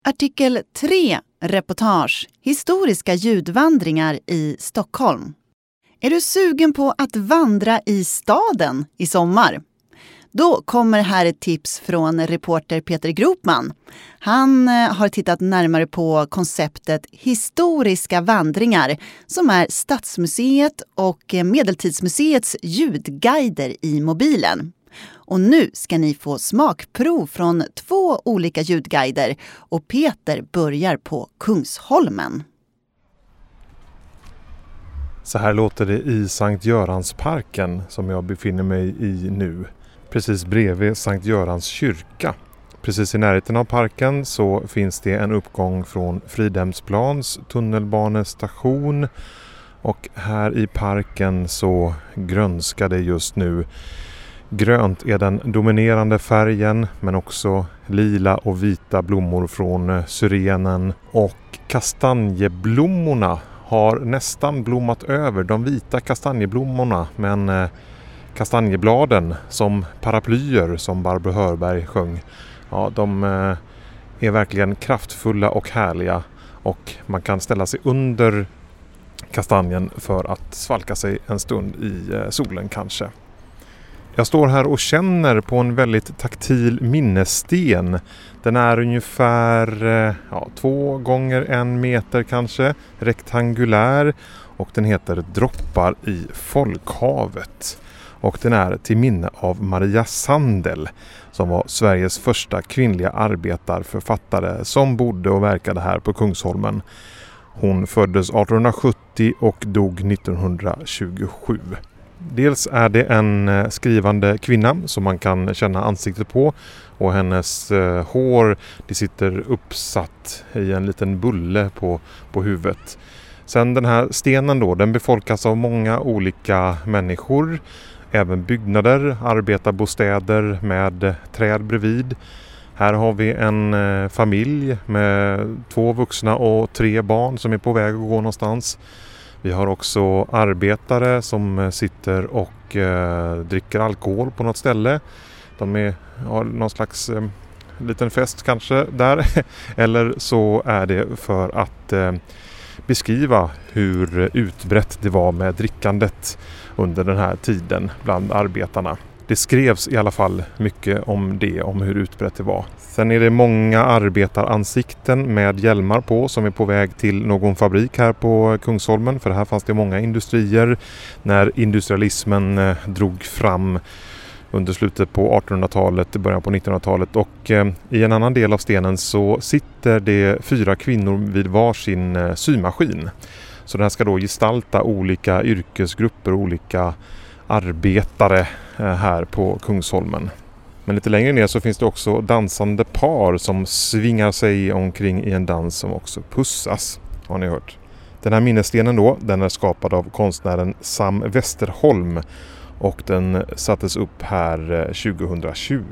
Artikel 3. Reportage. Historiska ljudvandringar i Stockholm. Är du sugen på att vandra i staden i sommar? Då kommer här ett tips från reporter Peter Gropman. Han har tittat närmare på konceptet historiska vandringar som är Stadsmuseet och Medeltidsmuseets ljudguider i mobilen. Och nu ska ni få smakprov från 2 olika ljudguider och Peter börjar på Kungsholmen. Så här låter det i Sankt Göransparken som jag befinner mig i nu. Precis bredvid Sankt Görans kyrka. Precis i närheten av parken så finns det en uppgång från Fridhemsplans tunnelbanestation. Och här i parken så grönskar det just nu. Grönt är den dominerande färgen, men också lila och vita blommor från syrenen. Och kastanjeblommorna har nästan blommat över, de vita kastanjeblommorna, men kastanjebladen som paraplyer som Barbro Hörberg sjöng. Ja, de är verkligen kraftfulla och härliga och man kan ställa sig under kastanjen för att svalka sig en stund i solen kanske. Jag står här och känner på en väldigt taktil minnessten. Den är ungefär 2 gånger 1 meter kanske, rektangulär och den heter Droppar i folkhavet. Och den är till minne av Maria Sandel som var Sveriges första kvinnliga arbetarförfattare som bodde och verkade här på Kungsholmen. Hon föddes 1870 och dog 1927. Dels är det en skrivande kvinna som man kan känna ansiktet på och hennes hår det sitter uppsatt i en liten bulle på huvudet. Sen den här stenen då, den befolkas av många olika människor, även byggnader, arbetarbostäder med träd bredvid. Här har vi en familj med 2 vuxna och 3 barn som är på väg att gå någonstans. Vi har också arbetare som sitter och dricker alkohol på något ställe. De har någon slags liten fest kanske där. Eller så är det för att beskriva hur utbrett det var med drickandet under den här tiden bland arbetarna. Det skrevs i alla fall mycket om det, om hur utbrett det var. Sen är det många arbetaransikten med hjälmar på som är på väg till någon fabrik här på Kungsholmen. För här fanns det många industrier när industrialismen drog fram under slutet på 1800-talet, början på 1900-talet. Och i en annan del av stenen så sitter det 4 kvinnor vid varsin symaskin. Så den här ska då gestalta olika yrkesgrupper, olika arbetare här på Kungsholmen. Men lite längre ner så finns det också dansande par som svingar sig omkring i en dans som också pussas, har ni hört. Den här minnesstenen då, den är skapad av konstnären Sam Westerholm och den sattes upp här 2020.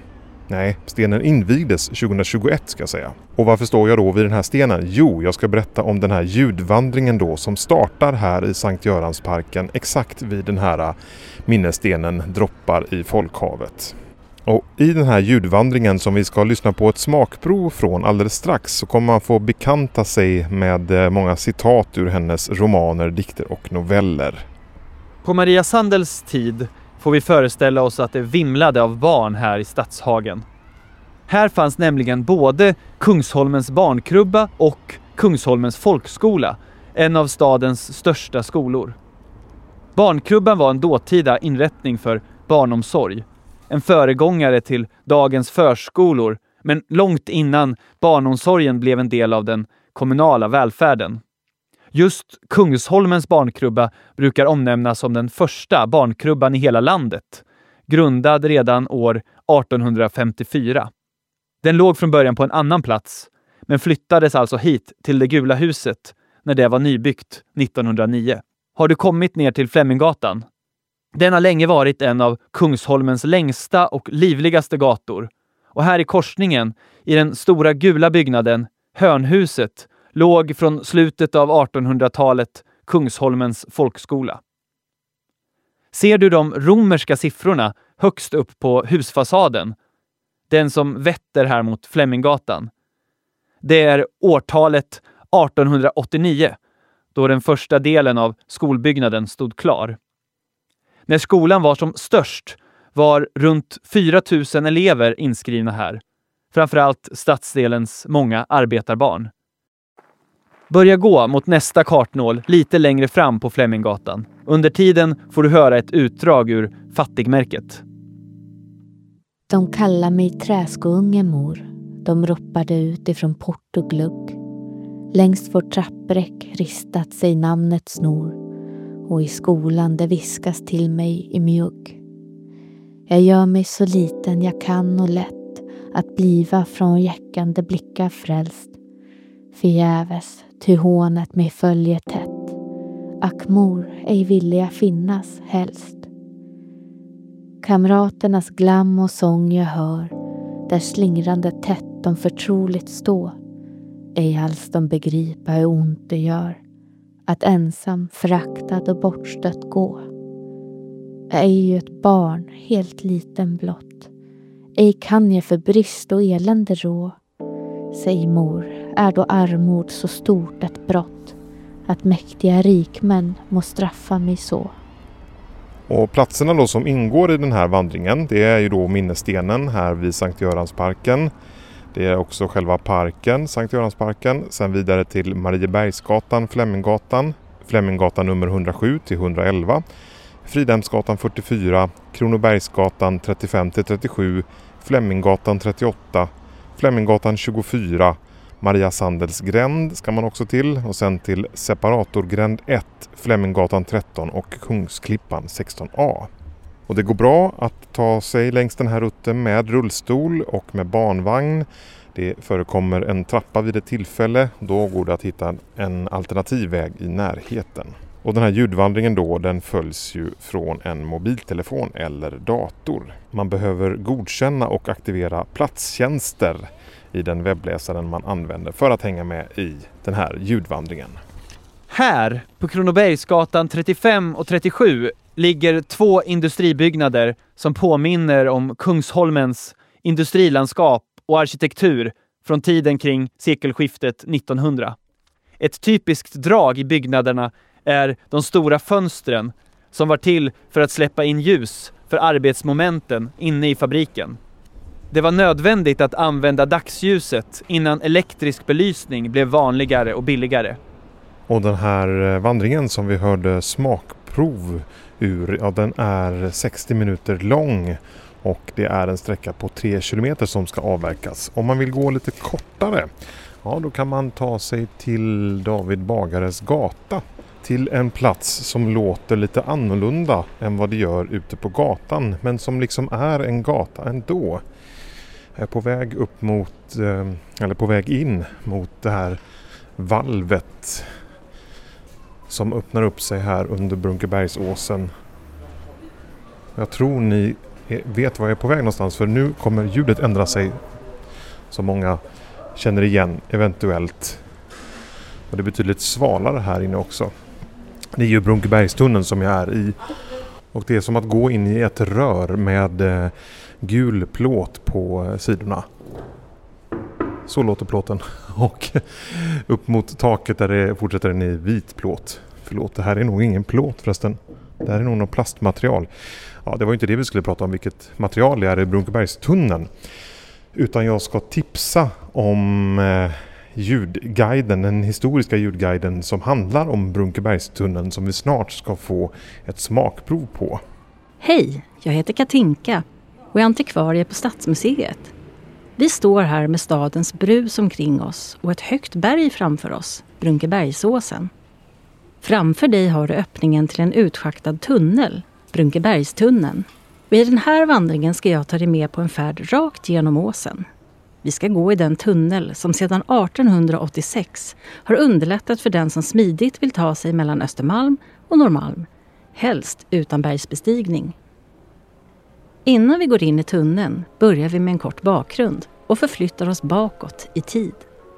Nej, stenen invigdes 2021 ska jag säga. Och varför står jag då vid den här stenen? Jo, jag ska berätta om den här ljudvandringen då som startar här i Sankt Göransparken exakt vid den här minnesstenen Droppar i folkhavet. Och i den här ljudvandringen som vi ska lyssna på ett smakprov från alldeles strax så kommer man få bekanta sig med många citat ur hennes romaner, dikter och noveller. På Maria Sandels tid får vi föreställa oss att det vimlade av barn här i Stadshagen. Här fanns nämligen både Kungsholmens barnkrubba och Kungsholmens folkskola, en av stadens största skolor. Barnkrubban var en dåtida inrättning för barnomsorg, en föregångare till dagens förskolor, men långt innan barnomsorgen blev en del av den kommunala välfärden. Just Kungsholmens barnkrubba brukar omnämnas som den första barnkrubban i hela landet, grundad redan år 1854. Den låg från början på en annan plats, men flyttades alltså hit till det gula huset när det var nybyggt 1909. Har du kommit ner till Fleminggatan? Den har länge varit en av Kungsholmens längsta och livligaste gator. Och här i korsningen, i den stora gula byggnaden, Hörnhuset, låg från slutet av 1800-talet Kungsholmens folkskola. Ser du de romerska siffrorna högst upp på husfasaden? Den som vetter här mot Fleminggatan. det är årtalet 1889, då den första delen av skolbyggnaden stod klar. När skolan var som störst var runt 4 000 elever inskrivna här. Framförallt stadsdelens många arbetarbarn. Börja gå mot nästa kartnål lite längre fram på Fleminggatan. Under tiden får du höra ett utdrag ur fattigmärket. De kallar mig träskounge, mor. De ropade ut ifrån port och glugg. Längst vår trappräck ristat sig namnet snor. Och i skolan det viskas till mig i mjugg. Jag gör mig så liten jag kan och lätt att bliva från jäckande blickar frälst. Förgäves, ty hånet mig följer tätt. Ack mor, ej ville jag finnas helst. Kamraternas glam och sång jag hör, där slingrande tätt de förtroligt stå. Ej alls de begripa hur ont det gör, att ensam, föraktad och bortstött gå. Jag är ju ett barn, helt liten blott. Ej kan jag för brist och elände rå. Säg mor, är då armod så stort ett brott, att mäktiga rikmän må straffa mig så? Och platserna då som ingår i den här vandringen, det är ju då minnesstenen här vid Sankt Göransparken. Det är också själva parken, Sankt Göransparken. Sen vidare till Mariebergsgatan, Fleminggatan nummer 107 till 111. Fridhemsgatan 44, Kronobergsgatan 35-37, Fleminggatan 38, Fleminggatan 24, Maria Sandels gränd ska man också till. Och sen till Separatorgränd 1, Fleminggatan 13 och Kungsklippan 16A. Och det går bra att ta sig längs den här rutten med rullstol och med barnvagn. Det förekommer en trappa vid ett tillfälle. Då går det att hitta en alternativ väg i närheten. Och den här ljudvandringen då, den följs ju från en mobiltelefon eller dator. Man behöver godkänna och aktivera platstjänster i den webbläsaren man använder för att hänga med i den här ljudvandringen. Här på Kronobergsgatan 35 och 37 ligger 2 industribyggnader som påminner om Kungsholmens industrilandskap och arkitektur från tiden kring sekelskiftet 1900. Ett typiskt drag i byggnaderna är de stora fönstren som var till för att släppa in ljus för arbetsmomenten inne i fabriken. Det var nödvändigt att använda dagsljuset innan elektrisk belysning blev vanligare och billigare. Och den här vandringen som vi hörde smakprov ur, ja, den är 60 minuter lång och det är en sträcka på 3 kilometer som ska avverkas. Om man vill gå lite kortare, ja, då kan man ta sig till David Bagares gata. Till en plats som låter lite annorlunda än vad det gör ute på gatan, men som liksom är en gata ändå. Jag är på väg upp mot, eller på väg in mot det här valvet som öppnar upp sig här under Brunkebergsåsen. Jag tror ni vet var jag är på väg någonstans, för nu kommer ljudet ändra sig, som många känner igen eventuellt. Och det är betydligt svalare här inne också. Det är ju Brunkebergstunneln som jag är i. Och det är som att gå in i ett rör med gul plåt på sidorna. Så låter plåten. Och upp mot taket där det fortsätter den i vit plåt. Förlåt, det här är nog ingen plåt förresten. Det här är nog något plastmaterial. Ja, det var inte det vi skulle prata om, vilket material det är i Brunkebergstunneln. Utan jag ska tipsa om ljudguiden, den historiska ljudguiden som handlar om Brunkebergstunneln, som vi snart ska få ett smakprov på. Hej, jag heter Katinka och är antikvarie på Stadsmuseet. Vi står här med stadens brus omkring oss och ett högt berg framför oss, Brunkebergsåsen. Framför dig har du öppningen till en utschaktad tunnel, Brunkebergstunneln. Och i den här vandringen ska jag ta dig med på en färd rakt genom åsen. Vi ska gå i den tunnel som sedan 1886 har underlättat för den som smidigt vill ta sig mellan Östermalm och Norrmalm, helst utan bergsbestigning. Innan vi går in i tunneln börjar vi med en kort bakgrund och förflyttar oss bakåt i tid.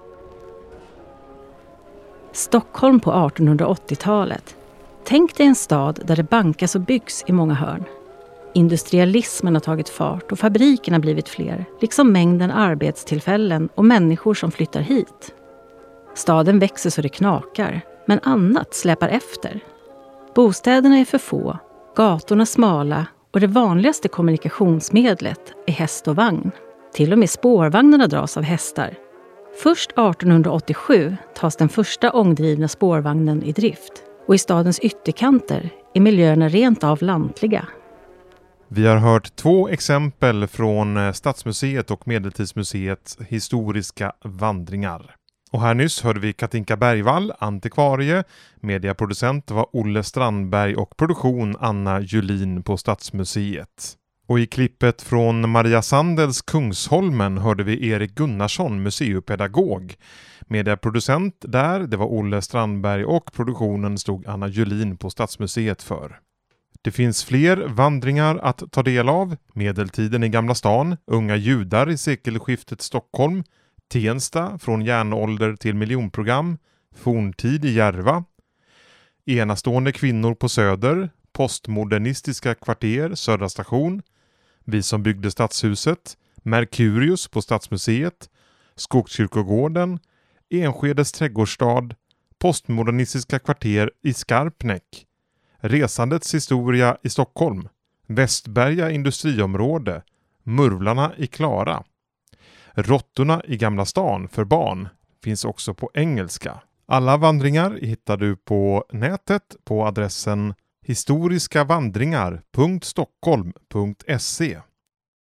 Stockholm på 1880-talet. Tänk dig en stad där det bankas och byggs i många hörn. Industrialismen har tagit fart och fabrikerna blivit fler, liksom mängden arbetstillfällen och människor som flyttar hit. Staden växer så det knakar, men annat släpar efter. Bostäderna är för få, gatorna smala och det vanligaste kommunikationsmedlet är häst och vagn. Till och med spårvagnarna dras av hästar. Först 1887 tas den första ångdrivna spårvagnen i drift och i stadens ytterkanter är miljöerna rent av lantliga. Vi har hört 2 exempel från Stadsmuseet och Medeltidsmuseets historiska vandringar. Och här nyss hörde vi Katinka Bergvall, antikvarie, mediaproducent var Olle Strandberg och produktion Anna Julin på Stadsmuseet. Och i klippet från Maria Sandels Kungsholmen hörde vi Erik Gunnarsson, museipedagog. Mediaproducent där, det var Olle Strandberg och produktionen stod Anna Julin på Stadsmuseet för. Det finns fler vandringar att ta del av. Medeltiden i Gamla stan, unga judar i sekelskiftet Stockholm, Tensta från järnålder till miljonprogram, forntid i Järva, enastående kvinnor på Söder, postmodernistiska kvarter, Södra station, vi som byggde stadshuset, Merkurius på Stadsmuseet, Skogskyrkogården, Enskedes trädgårdsstad, postmodernistiska kvarter i Skarpnäck, resandets historia i Stockholm, Västberga industriområde, Murvlarna i Klara. Råttorna i Gamla stan för barn finns också på engelska. Alla vandringar hittar du på nätet på adressen historiskavandringar.stockholm.se.